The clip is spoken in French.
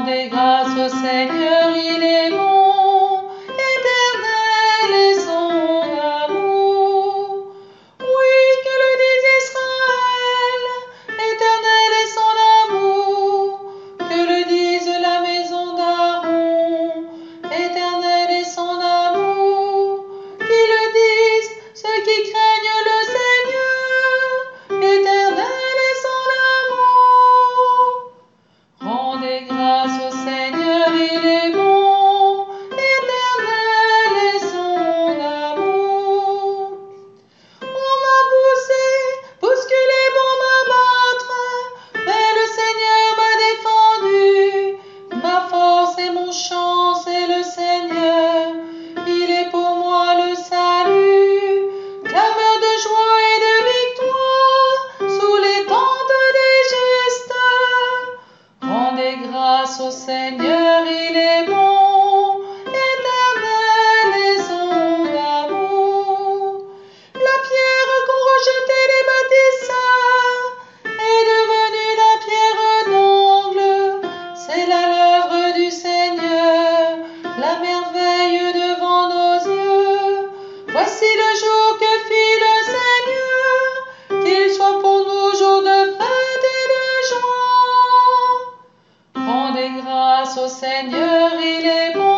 Rendez grâce au Seigneur, il est bon, éternel est son amour. Oui, que le dise Israël, éternel est son amour. Que le dise la maison d'Aaron, éternel est son amour. Qui le disent ceux qui craignent le Seigneur, éternel est son amour. Rendez grâce au Seigneur, il est bon, éternel est son amour. On m'a poussé, bousculé pour m'abattre, mais le Seigneur m'a défendu. Ma force et mon chant, c'est le Seigneur, il est pour moi le salut. Clameur de joie et de victoire sous les tentes des justes. Rendez grâce au Seigneur, il est bon, éternel est son amour. La pierre qu'ont rejetée les bâtisseurs est devenue la pierre d'angle. C'est là l'œuvre du Seigneur, la merveille devant nos yeux. Voici le jour que fit le Seigneur, qu'il soit pour nous jour de fête et de joie. Rendez grâce au Seigneur, il est bon.